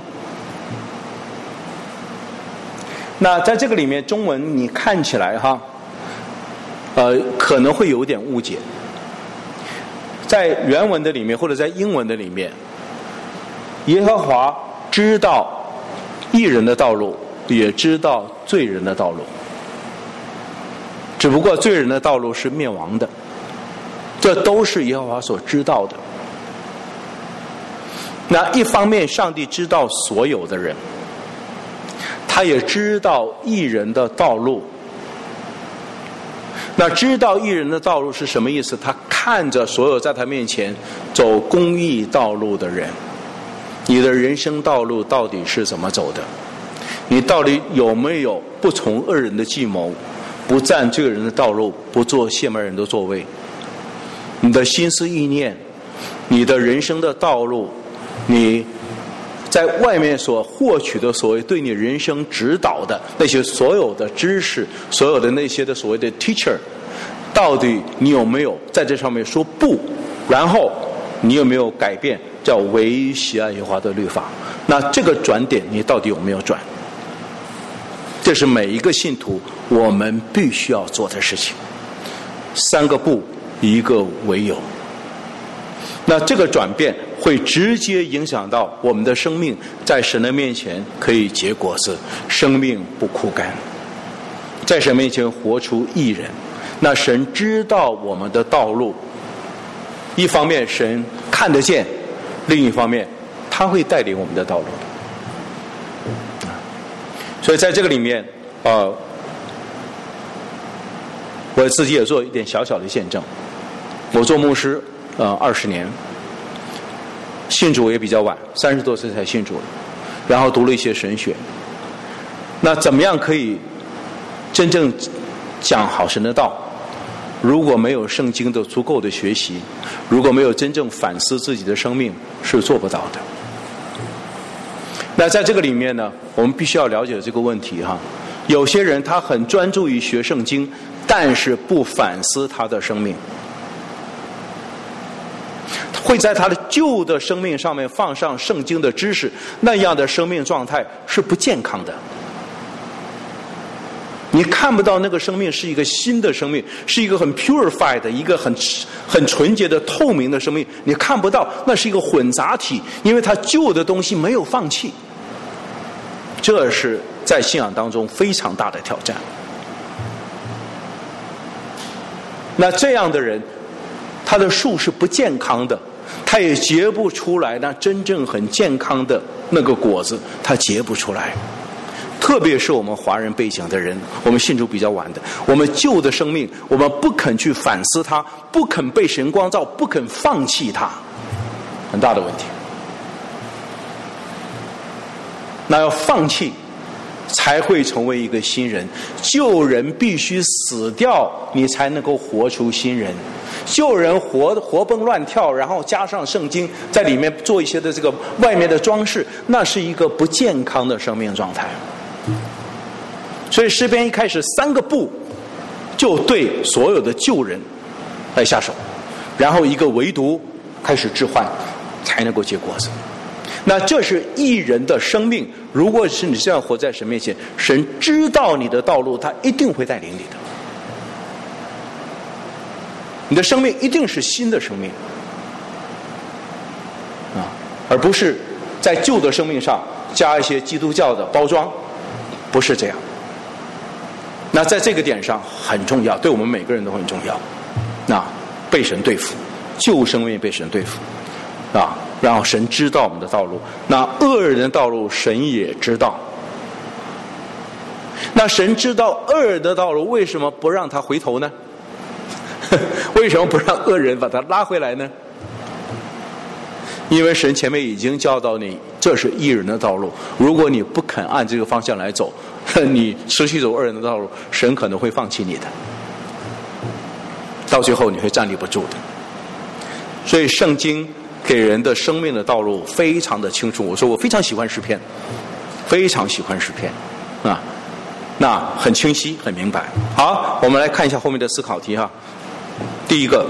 那在这个里面，中文你看起来哈，可能会有点误解。在原文的里面或者在英文的里面，耶和华知道义人的道路，也知道罪人的道路，只不过罪人的道路是灭亡的，这都是耶和华所知道的。那一方面上帝知道所有的人，他也知道义人的道路。那知道义人的道路是什么意思？他看着所有在他面前走公义道路的人，你的人生道路到底是怎么走的？你到底有没有不从恶人的计谋，不占这个人的道路，不做亵慢人的座位？你的心思意念，你的人生的道路，你在外面所获取的所谓对你人生指导的那些所有的知识，所有的那些的所谓的 teacher， 到底你有没有在这上面说不？然后你有没有改变叫唯喜爱耶和华的律法？那这个转点你到底有没有转？这是每一个信徒我们必须要做的事情。3个不，一个唯有。那这个转变会直接影响到我们的生命在神的面前可以结果子，生命不枯干，在神面前活出义人。那神知道我们的道路，一方面神看得见，另一方面他会带领我们的道路。所以在这个里面我自己也做一点小小的见证。 我做牧师20年，信主也比较晚，30多岁才信主，然后读了一些神学。那怎么样可以真正讲好神的道？如果没有圣经的足够的学习，如果没有真正反思自己的生命，是做不到的。那在这个里面呢，我们必须要了解这个问题哈。有些人他很专注于学圣经，但是不反思他的生命，会在他的旧的生命上面放上圣经的知识，那样的生命状态是不健康的。你看不到那个生命是一个新的生命，是一个很 purified 的一个很纯洁的透明的生命，你看不到，那是一个混杂体，因为它旧的东西没有放弃。这是在信仰当中非常大的挑战。那这样的人，他的树是不健康的，他也结不出来那真正很健康的那个果子，他结不出来。特别是我们华人背景的人，我们信主比较晚的，我们旧的生命，我们不肯去反思它，不肯被神光照，不肯放弃它，很大的问题。那要放弃才会成为一个新人，旧人必须死掉，你才能够活出新人。旧人活蹦乱跳，然后加上圣经在里面做一些的这个外面的装饰，那是一个不健康的生命状态。所以诗篇一开始3个不就对所有的旧人来下手，然后一个唯独开始置换，才能够结果子。那这是义人的生命，如果是你这样活在神面前，神知道你的道路，他一定会带领你的。你的生命一定是新的生命而不是在旧的生命上加一些基督教的包装，不是这样。那在这个点上很重要，对我们每个人都很重要。那被神对付，旧生命被神对付然后神知道我们的道路，那恶人的道路神也知道。那神知道恶人的道路，为什么不让他回头呢？为什么不让恶人把他拉回来呢？因为神前面已经教导你，这是义人的道路，如果你不肯按这个方向来走，你持续走恶人的道路，神可能会放弃你的，到最后你会站立不住的。所以圣经给人的生命的道路非常的清楚。我说我非常喜欢诗篇，非常喜欢诗篇那很清晰很明白。好，我们来看一下后面的思考题哈。第一个，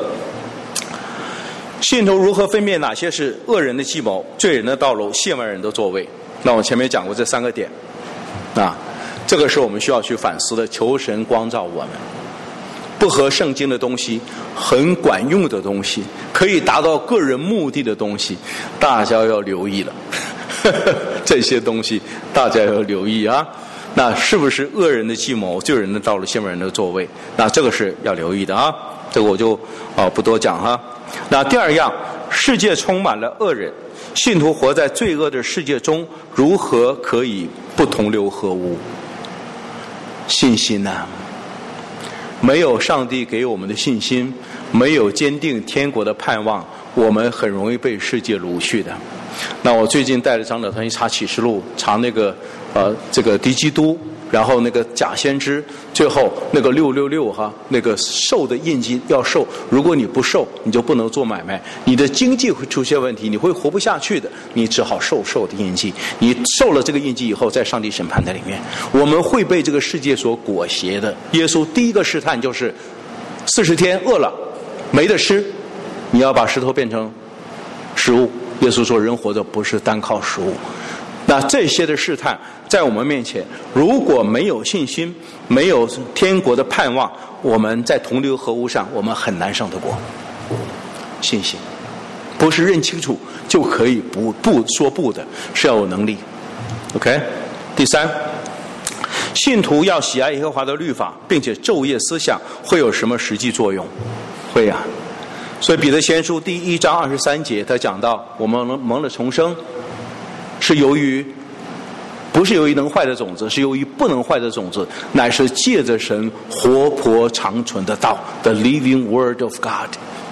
信徒如何分辨哪些是恶人的计谋、罪人的道路、亵慢人的座位？那我前面讲过这3个点这个是我们需要去反思的，求神光照我们。不合圣经的东西，很管用的东西，可以达到个人目的的东西，大家要留意了。这些东西大家要留意那是不是恶人的计谋、罪人的道路、亵慢人的座位？那这个是要留意的这个我就不多讲那第二样，世界充满了恶人，信徒活在罪恶的世界中，如何可以不同流合污？信心没有上帝给我们的信心，没有坚定天国的盼望，我们很容易被世界掳去的。那我最近带着长老团去查启示录，查那个这个敌基督，然后那个假先知，最后那个666那个受的印记要受，如果你不受，你就不能做买卖，你的经济会出现问题，你会活不下去的，你只好受的印记。你受了这个印记以后，在上帝审判的里面，我们会被这个世界所裹挟的。耶稣第一个试探就是40天饿了没得吃，你要把石头变成食物。耶稣说人活着不是单靠食物。那这些的试探在我们面前，如果没有信心，没有天国的盼望，我们在同流合污上我们很难胜得过。信心不是认清楚就可以不说不的，是要有能力。 OK。 第3，信徒要喜爱耶和华的律法，并且昼夜思想，会有什么实际作用？会所以彼得前书第1章23节他讲到，我们蒙了重生是不是由于能坏的种子，是由于不能坏的种子，乃是借着神活泼长存的道 The living word of God。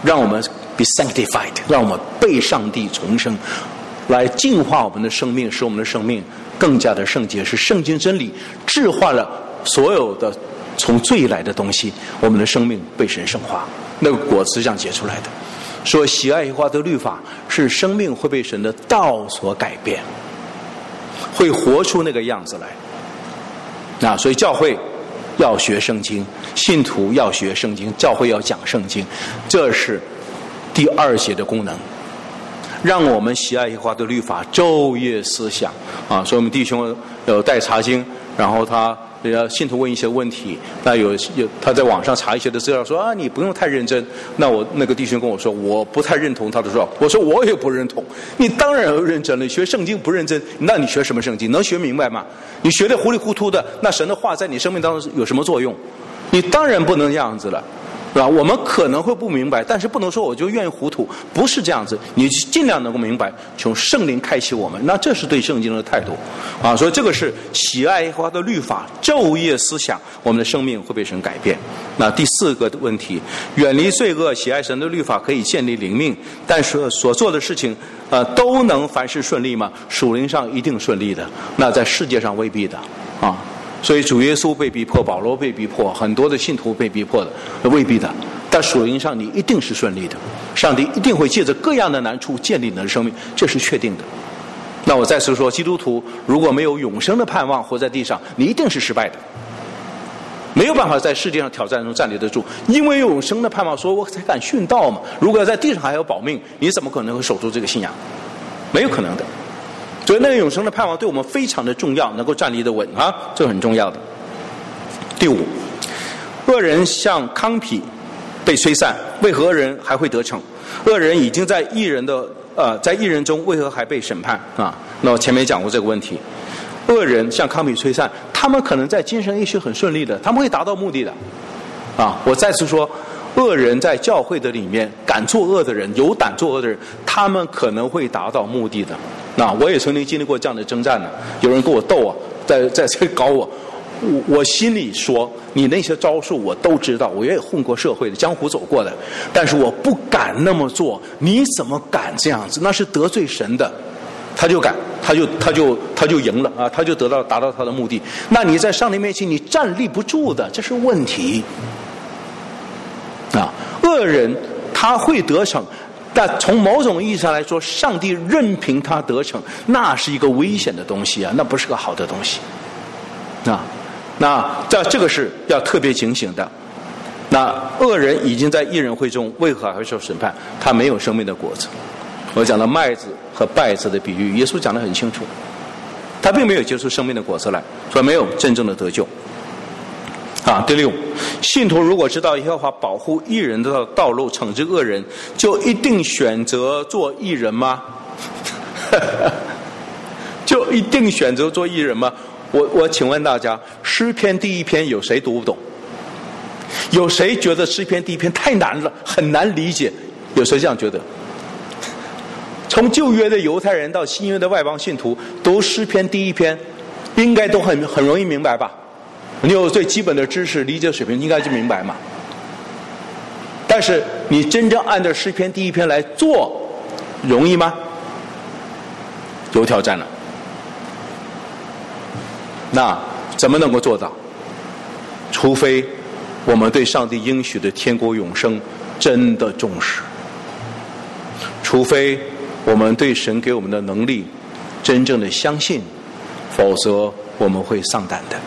让我们 be sanctified， 让我们被上帝重生，来净化我们的生命，使我们的生命更加的圣洁，是圣经真理置换了所有的从罪来的东西，我们的生命被神圣化，那个果子是这样结出来的。说喜爱耶和华的律法，是生命会被神的道所改变，会活出那个样子来。所以教会要学圣经，信徒要学圣经，教会要讲圣经，这是第2节的功能，让我们喜爱耶和华的律法，昼夜思想。所以我们弟兄有带查经，然后他信徒问一些问题，那有他在网上查一些的资料，说你不用太认真。那我那个弟兄跟我说，我不太认同他的说，我说我也不认同。你当然要认真了，学圣经不认真，那你学什么圣经？能学明白吗？你学得糊里糊涂的，那神的话在你生命当中有什么作用？你当然不能这样子了。是吧？我们可能会不明白，但是不能说我就愿意糊涂，不是这样子。你尽量能够明白，从圣灵开启我们，那这是对圣经的态度所以这个是喜爱耶和华的律法，昼夜思想，我们的生命会被神改变。那第4个问题，远离罪恶，喜爱神的律法可以建立灵命，但是所做的事情都能凡事顺利吗？属灵上一定顺利的，那在世界上未必的所以主耶稣被逼迫，保罗被逼迫，很多的信徒被逼迫的，未必的。但属灵上你一定是顺利的，上帝一定会借着各样的难处建立你的生命，这是确定的。那我再次说，基督徒如果没有永生的盼望活在地上，你一定是失败的，没有办法在世界上挑战中站立得住。因为有永生的盼望，所以我才敢殉道嘛。如果要在地上还要保命，你怎么可能会守住这个信仰？没有可能的。所以那个永生的盼望对我们非常的重要，能够站立得稳这很重要的。第5，恶人像糠秕被吹散，为何恶人还会得逞？恶人已经在义人中，为何还被审判那我前面讲过这个问题。恶人像糠秕吹散，他们可能在今生也许很顺利的，他们会达到目的的我再次说，恶人在教会的里面，敢作恶的人，有胆作恶的人，他们可能会达到目的的。我也曾经经历过这样的征战呢，有人跟我斗在这搞我心里说，你那些招数我都知道，我也混过社会的，江湖走过的，但是我不敢那么做。你怎么敢这样子？那是得罪神的。他就敢，他就赢了他就达到他的目的。那你在上帝面前你站立不住的，这是问题恶人他会得逞，但从某种意义上来说，上帝任凭他得逞，那是一个危险的东西那不是个好的东西那这个是要特别警醒的。那恶人已经在义人会中，为何还会受审判？他没有生命的果子。我讲了麦子和稗子的比喻，耶稣讲得很清楚，他并没有结出生命的果子来，所以没有真正的得救第6，信徒如果知道耶和华保护义人的道路，惩治恶人，就一定选择做义人吗？就一定选择做义人吗？我请问大家，诗篇第1篇有谁读不懂？有谁觉得诗篇第1篇太难了，很难理解？有谁这样觉得？从旧约的犹太人到新约的外邦信徒，读诗篇第1篇应该都很容易明白吧？你有最基本的知识理解水平，应该就明白嘛。但是你真正按照诗篇第1篇来做，容易吗？有挑战了。那怎么能够做到？除非我们对上帝应许的天国永生真的重视，除非我们对神给我们的能力真正的相信，否则我们会丧胆的。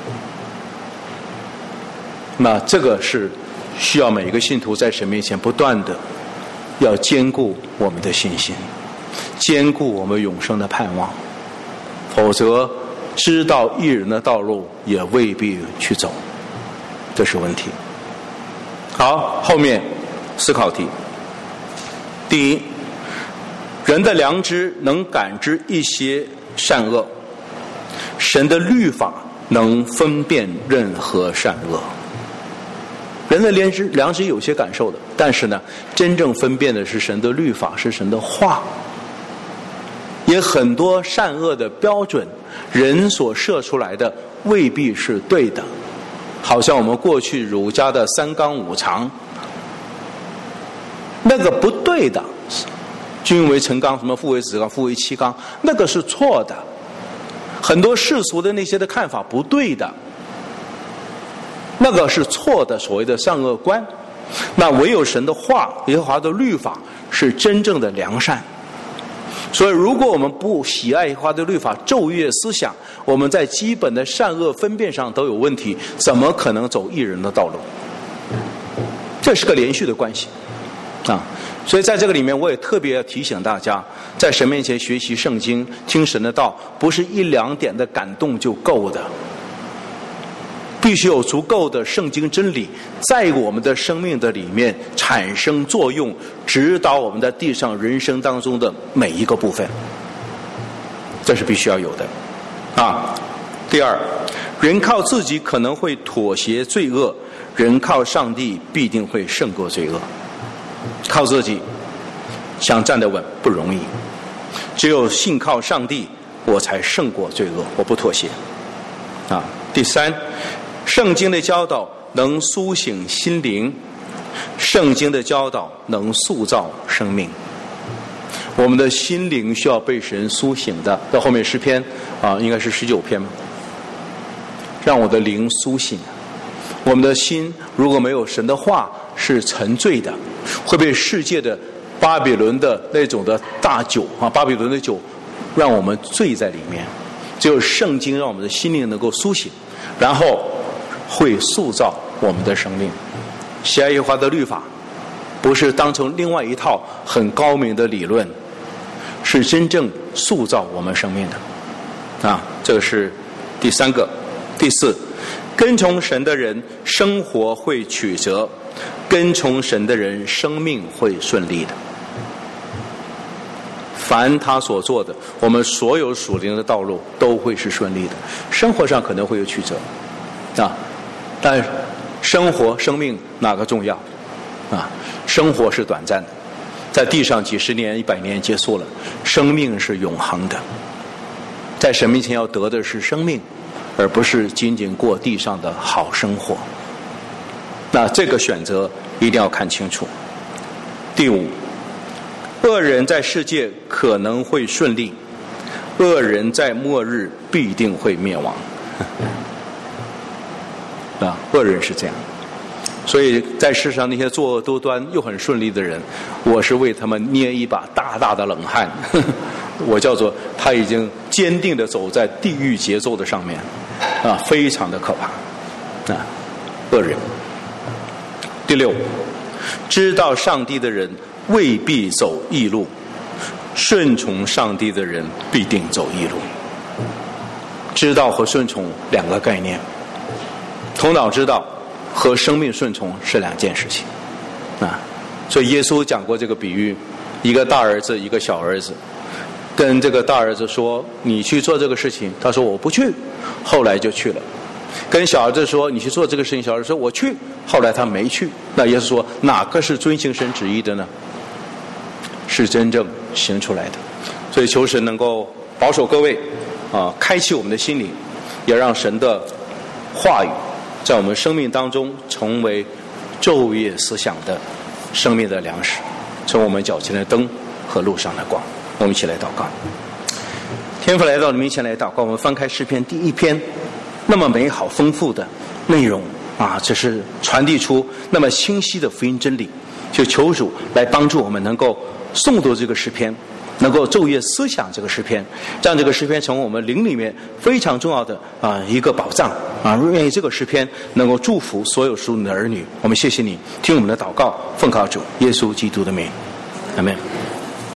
那这个是需要每一个信徒在神面前不断的要坚固我们的信心，坚固我们永生的盼望，否则知道义人的道路也未必去走，这是问题。好，后面思考题。第1，人的良知能感知一些善恶，神的律法能分辨任何善恶。人的良知有些感受的，但是呢，真正分辨的是神的律法，是神的话。也很多善恶的标准，人所设出来的未必是对的。好像我们过去儒家的3纲5常， 那个不对的。君为臣纲，什么父为子纲，父为妻纲，那个是错的。很多世俗的那些的看法不对的，那个是错的，所谓的善恶观。那唯有神的话，耶和华的律法是真正的良善。所以如果我们不喜爱耶和华的律法，昼夜思想，我们在基本的善恶分辨上都有问题，怎么可能走义人的道路？这是个连续的关系啊。所以在这个里面，我也特别要提醒大家，在神面前学习圣经，听神的道，不是一两点的感动就够的，必须有足够的圣经真理在我们的生命的里面产生作用，指导我们在地上人生当中的每一个部分，这是必须要有的啊。第二，人靠自己可能会妥协罪恶，人靠上帝必定会胜过罪恶。靠自己想站得稳不容易，只有信靠上帝，我才胜过罪恶，我不妥协啊。第三，圣经的教导能苏醒心灵，圣经的教导能塑造生命。我们的心灵需要被神苏醒的，在后面诗篇啊，应该是19篇，让我的灵苏醒。我们的心如果没有神的话，是沉醉的，会被世界的巴比伦的那种的大酒啊，巴比伦的酒让我们醉在里面。只有圣经让我们的心灵能够苏醒，然后会塑造我们的生命。喜爱耶和华的律法不是当成另外一套很高明的理论，是真正塑造我们生命的啊。这个是第三个。第四，跟从神的人生活会曲折，跟从神的人生命会顺利的。凡他所做的，我们所有属灵的道路都会是顺利的。生活上可能会有曲折啊，但生活生命哪个重要啊？生活是短暂的，在地上几十年100年结束了，生命是永恒的。在神面前要得的是生命，而不是仅仅过地上的好生活。那这个选择一定要看清楚。第五，恶人在世界可能会顺利，恶人在末日必定会灭亡。啊，恶人是这样。所以在世上那些作恶多端又很顺利的人，我是为他们捏一把大大的冷汗。我叫做他已经坚定地走在地狱节奏的上面啊，非常的可怕啊，恶人。第六，知道上帝的人未必走义路，顺从上帝的人必定走义路。知道和顺从两个概念，头脑知道和生命顺从是两件事情啊。所以耶稣讲过这个比喻，一个大儿子一个小儿子，跟这个大儿子说你去做这个事情，他说我不去，后来就去了。跟小儿子说你去做这个事情，小儿子说我去，后来他没去。那耶稣说哪个是遵行神旨意的呢？是真正行出来的。所以求神能够保守各位啊，开启我们的心灵，也让神的话语在我们生命当中成为昼夜思想的生命的粮食，成为我们脚前的灯和路上的光。我们一起来祷告。天父来到你面前来祷告，我们翻开诗篇第1篇，那么美好丰富的内容啊，这是传递出那么清晰的福音真理。就求主来帮助我们能够诵读这个诗篇，能够昼夜思想这个诗篇，让这个诗篇成为我们灵里面非常重要的一个宝藏啊！愿意这个诗篇能够祝福所有属你的儿女。我们谢谢你，听我们的祷告，奉靠主耶稣基督的名，阿们。